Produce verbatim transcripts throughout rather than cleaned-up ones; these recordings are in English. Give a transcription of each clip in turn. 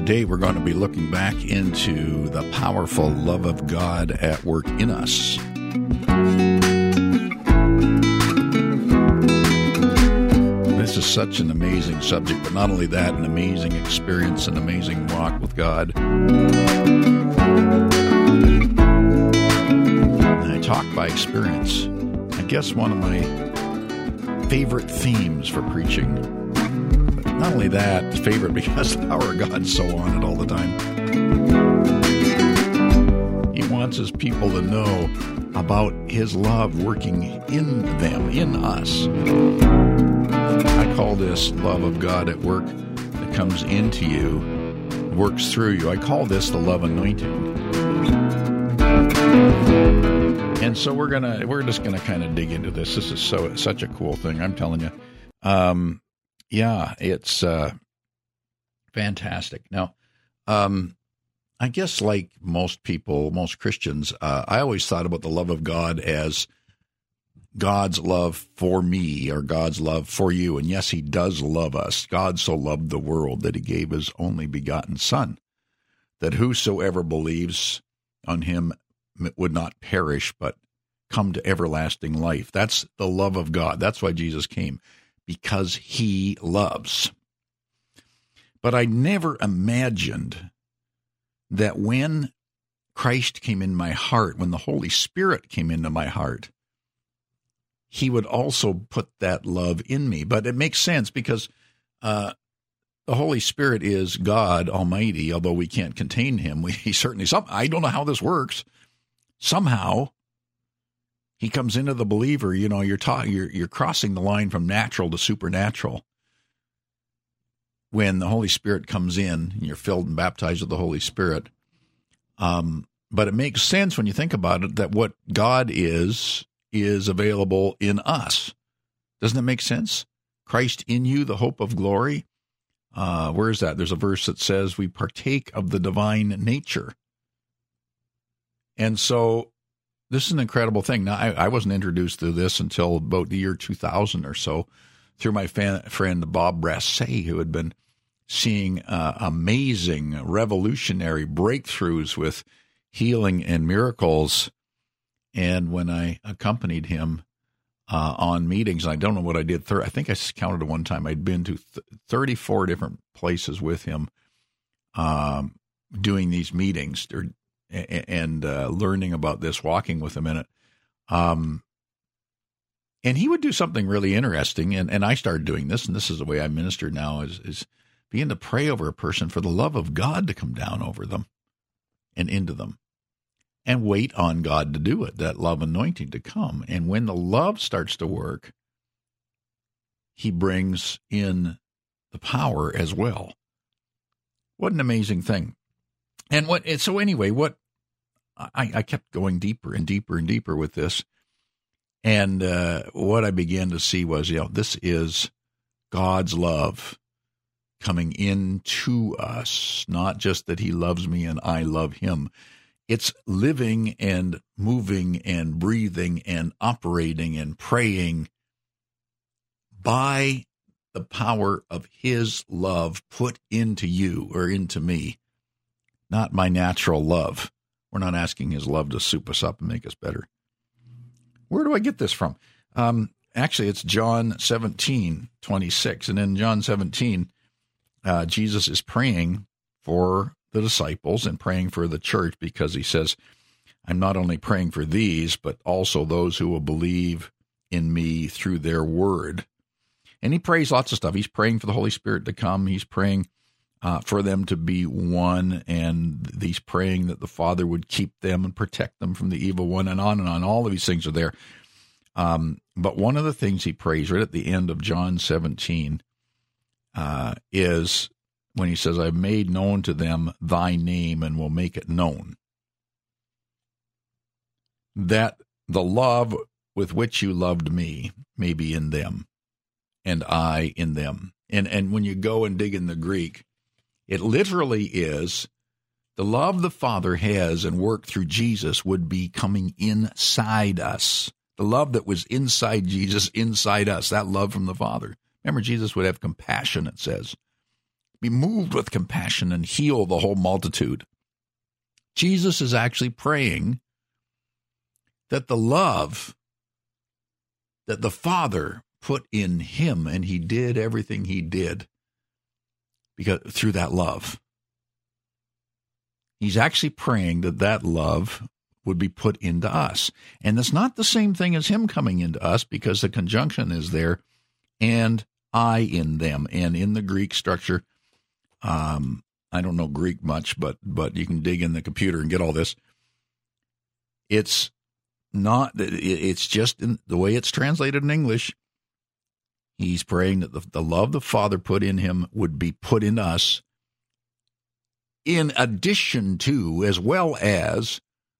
today we're going to be looking back into the powerful love of God at work in us. This is such an amazing subject, but not only that, an amazing experience, an amazing walk with God. And I talk by experience. I guess one of my favorite themes for preaching. But not only that, favorite because the power of God's so on it all the time. He wants his people to know about his love working in them, in us. I call this love of God at work that comes into you, works through you. I call this the love anointing. And so we're gonna we're just gonna kind of dig into this. This is so such a cool thing. I'm telling you, um, yeah, it's uh, fantastic. Now, um, I guess like most people, most Christians, uh, I always thought about the love of God as God's love for me or God's love for you. And yes, he does love us. God so loved the world that he gave his only begotten Son, that whosoever believes on him would not perish, but come to everlasting life. That's the love of God. That's why Jesus came, because he loves. But I never imagined that when Christ came in my heart, when the Holy Spirit came into my heart, he would also put that love in me. But it makes sense because uh, the Holy Spirit is God Almighty, although we can't contain him. We he certainly, some, I don't know how this works. Somehow, he comes into the believer. You know, you're, ta- you're you're crossing the line from natural to supernatural. When the Holy Spirit comes in, and you're filled and baptized with the Holy Spirit. Um, but it makes sense when you think about it that what God is, is available in us. Doesn't it make sense? Christ in you, the hope of glory. Uh, where is that? There's a verse that says we partake of the divine nature. And so this is an incredible thing. Now, I, I wasn't introduced to this until about the year two thousand or so through my fan, friend Bob Brassey, who had been seeing uh, amazing, revolutionary breakthroughs with healing and miracles. And when I accompanied him uh, on meetings, and I don't know what I did, thir- I think I counted at one time, I'd been to th- thirty-four different places with him um, doing these meetings or, and uh, learning about this, walking with him in it. Um, and he would do something really interesting, and, and I started doing this, and this is the way I minister now, is, is begin to pray over a person for the love of God to come down over them and into them. And wait on God to do it, that love anointing to come. And when the love starts to work, he brings in the power as well. What an amazing thing. And what so anyway, what I, I kept going deeper and deeper and deeper with this. And uh, what I began to see was, you know, this is God's love coming into us, not just that he loves me and I love him. It's living and moving and breathing and operating and praying by the power of his love put into you or into me, not my natural love. We're not asking his love to soup us up and make us better. Where do I get this from? Um, actually, it's John seventeen twenty-six. And in John seventeen, uh, Jesus is praying for the disciples and praying for the church, because he says, I'm not only praying for these, but also those who will believe in me through their word. And he prays lots of stuff. He's praying for the Holy Spirit to come. He's praying uh, for them to be one, and he's praying that the Father would keep them and protect them from the evil one, and on and on. All of these things are there. Um, but one of the things he prays right at the end of John seventeen uh, is when he says, I've made known to them thy name and will make it known. That the love with which you loved me may be in them, and I in them. And and when you go and dig in the Greek, it literally is the love the Father has and worked through Jesus would be coming inside us. The love that was inside Jesus, inside us, that love from the Father. Remember, Jesus would have compassion, it says. be moved with compassion and heal the whole multitude. Jesus is actually praying that the love that the Father put in him, and he did everything he did because through that love. He's actually praying that that love would be put into us. And it's not the same thing as him coming into us, because the conjunction is there, and I in them. And in the Greek structure, um, I don't know Greek much, but but you can dig in the computer and get all this. It's not, it's just in the way it's translated in English. He's praying that the, the love the Father put in him would be put in us, in addition to, as well as,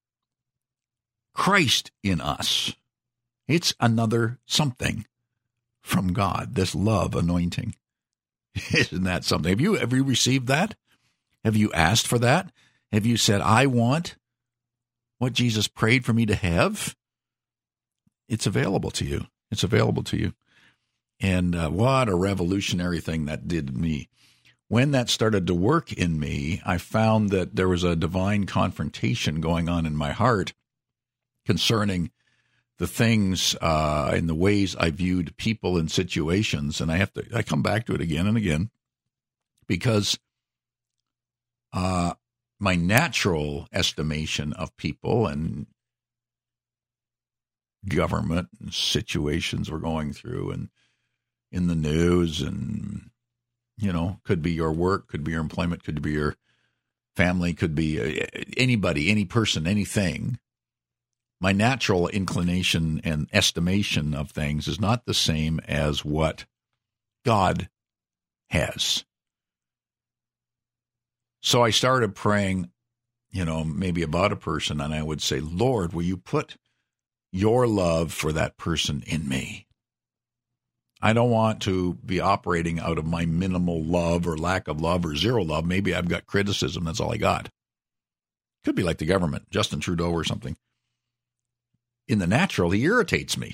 Christ in us. It's another something from God, this love anointing. Isn't that something? Have you have you received that? Have you asked for that? Have you said, I want what Jesus prayed for me to have? It's available to you. It's available to you. And uh, what a revolutionary thing that did to me. When that started to work in me, I found that there was a divine confrontation going on in my heart concerning the things uh, and the ways I viewed people and situations. And I have to, I come back to it again and again, because uh, my natural estimation of people and government and situations we're going through and in the news, and, you know, could be your work, could be your employment, could be your family, could be anybody, any person, anything. My natural inclination and estimation of things is not the same as what God has. So I started praying, you know, maybe about a person, and I would say, Lord, will you put your love for that person in me? I don't want to be operating out of my minimal love or lack of love or zero love. Maybe I've got criticism. That's all I got. Could be like the government, Justin Trudeau or something. In the natural, he irritates me.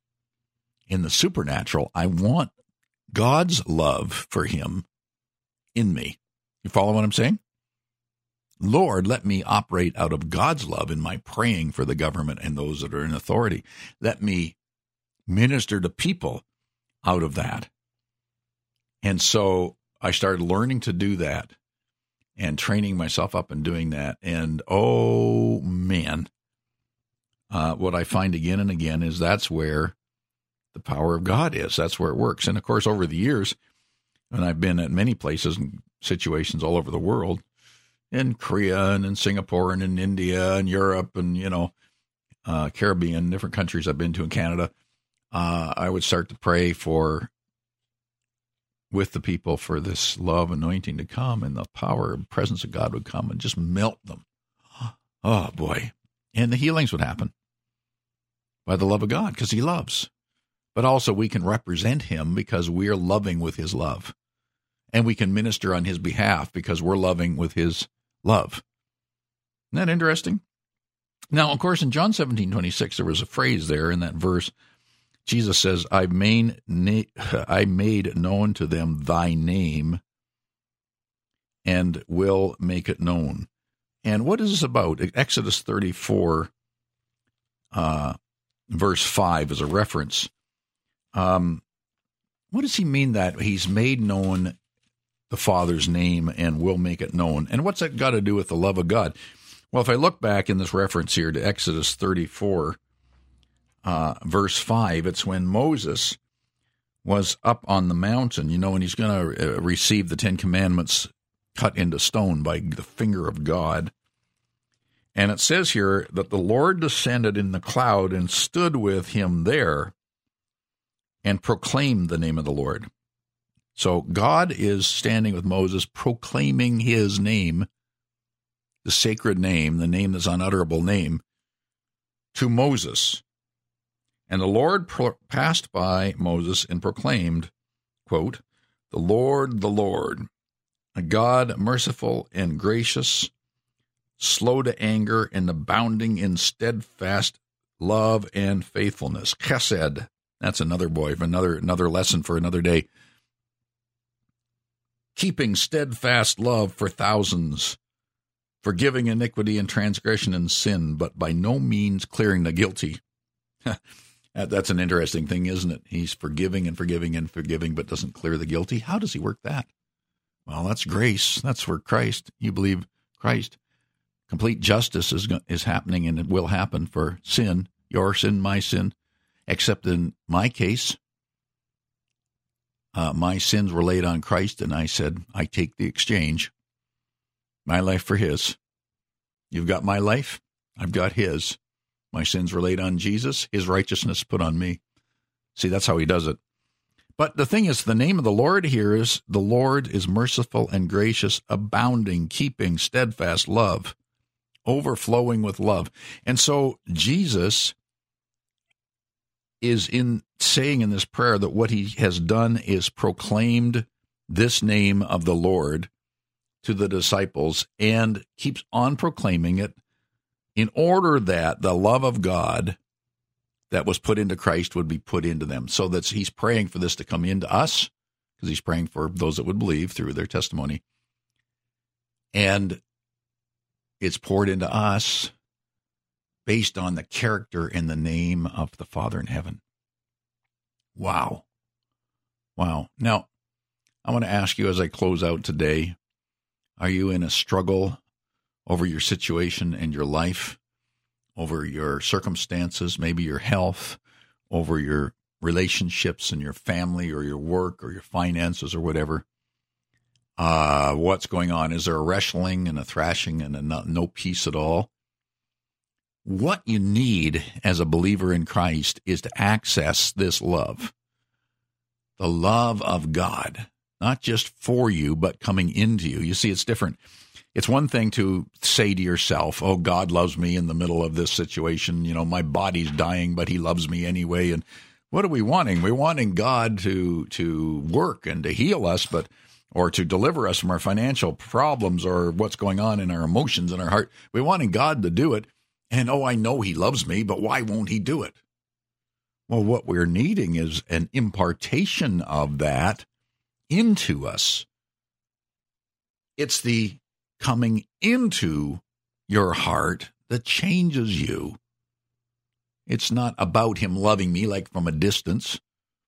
In the supernatural, I want God's love for him in me. You follow what I'm saying? Lord, let me operate out of God's love in my praying for the government and those that are in authority. Let me minister to people out of that. And so I started learning to do that and training myself up and doing that. And oh, man, uh, what I find again and again is that's where the power of God is. That's where it works. And, of course, over the years, and I've been at many places and situations all over the world, in Korea and in Singapore and in India and Europe and, you know, uh, Caribbean, different countries I've been to in Canada, uh, I would start to pray for, with the people, for this love anointing to come, and the power and presence of God would come and just melt them. Oh, boy. And the healings would happen by the love of God, because he loves. But also we can represent him because we are loving with his love. And we can minister on his behalf because we're loving with his love. Isn't that interesting? Now, of course, in John seventeen twenty-six, there was a phrase there in that verse. Jesus says, I made, I made known to them thy name and will make it known. And what is this about? Exodus thirty-four, uh, verse five is a reference. Um, what does he mean that he's made known the Father's name and will make it known? And what's that got to do with the love of God? Well, if I look back in this reference here to Exodus thirty-four, uh, verse five, it's when Moses was up on the mountain, you know, and he's going to uh, receive the Ten Commandments cut into stone by the finger of God. And it says here that the Lord descended in the cloud and stood with him there and proclaimed the name of the Lord. So God is standing with Moses, proclaiming his name, the sacred name, the name that's unutterable name, to Moses. And the Lord pro- passed by Moses and proclaimed, quote, the Lord, the Lord, a God merciful and gracious, slow to anger and abounding in steadfast love and faithfulness. Chesed. That's another boy, another another lesson for another day. keeping steadfast love for thousands, forgiving iniquity and transgression and sin, but by no means clearing the guilty. That's an interesting thing, isn't it? He's forgiving and forgiving and forgiving, but doesn't clear the guilty. How does he work that? Well, that's grace. That's where Christ, you believe Christ. Complete justice is is happening, and it will happen for sin, your sin, my sin, except in my case, uh, my sins were laid on Christ, and I said, I take the exchange, my life for his. You've got my life, I've got his. My sins were laid on Jesus, his righteousness put on me. See, that's how he does it. But the thing is, the name of the Lord here is, the Lord is merciful and gracious, abounding, keeping steadfast love, overflowing with love. And so Jesus is in saying in this prayer that what he has done is proclaimed this name of the Lord to the disciples and keeps on proclaiming it in order that the love of God that was put into Christ would be put into them. So that he's praying for this to come into us, because he's praying for those that would believe through their testimony. And it's poured into us based on the character and the name of the Father in heaven. Wow. Wow. Now, I want to ask you as I close out today, are you in a struggle over your situation and your life, over your circumstances, maybe your health, over your relationships and your family or your work or your finances or whatever? Uh, what's going on? Is there a wrestling and a thrashing and a no, no peace at all? What you need as a believer in Christ is to access this love, the love of God, not just for you, but coming into you. You see, it's different. It's one thing to say to yourself, oh, God loves me in the middle of this situation. You know, my body's dying, but he loves me anyway. And what are we wanting? We're wanting God to to work and to heal us, but or to deliver us from our financial problems or what's going on in our emotions and our heart. We're wanting God to do it. And, oh, I know he loves me, but why won't he do it? Well, what we're needing is an impartation of that into us. It's the coming into your heart that changes you. It's not about him loving me like from a distance.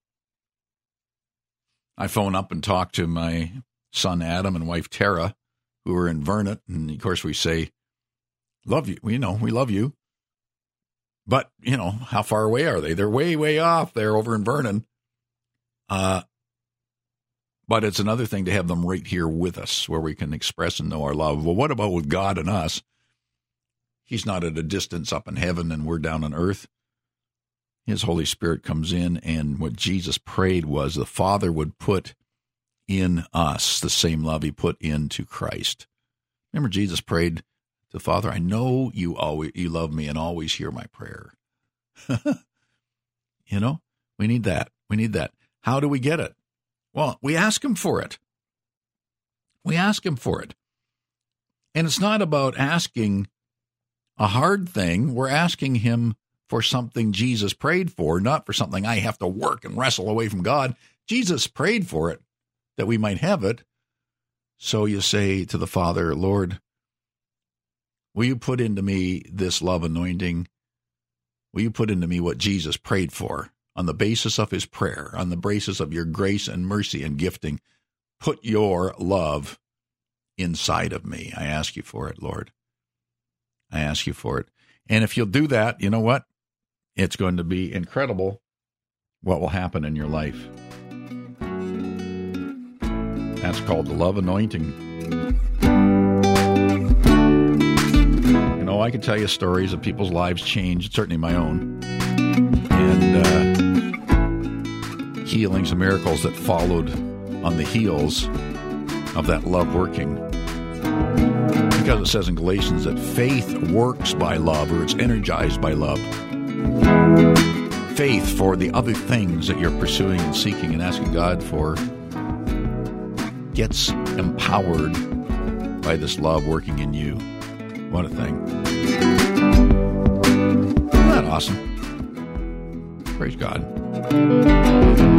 I phone up and talk to my son Adam and wife Tara, who are in Vernon, and of course we say, love you, you know, we love you. But, you know, how far away are they? They're way, way off. They're over in Vernon. Uh, but it's another thing to have them right here with us where we can express and know our love. Well, what about with God and us? He's not at a distance up in heaven and we're down on earth. His Holy Spirit comes in, and what Jesus prayed was the Father would put in us the same love he put into Christ. Remember, Jesus prayed to the Father, I know you always you love me and always hear my prayer. You know, we need that. We need that. How do we get it? Well, we ask him for it. We ask him for it. And it's not about asking a hard thing. We're asking him for something Jesus prayed for, not for something I have to work and wrestle away from God. Jesus prayed for it, that we might have it. So you say to the Father, Lord, will you put into me this love anointing? Will you put into me what Jesus prayed for on the basis of his prayer, on the basis of your grace and mercy and gifting? Put your love inside of me. I ask you for it, Lord. I ask you for it. And if you'll do that, you know what? It's going to be incredible what will happen in your life. That's called the love anointing. You know, I could tell you stories of people's lives changed, certainly my own, and uh, healings and miracles that followed on the heels of that love working. Because it says in Galatians that faith works by love, or it's energized by love. Faith for the other things that you're pursuing and seeking and asking God for gets empowered by this love working in you. What a thing. Isn't that awesome? Praise God.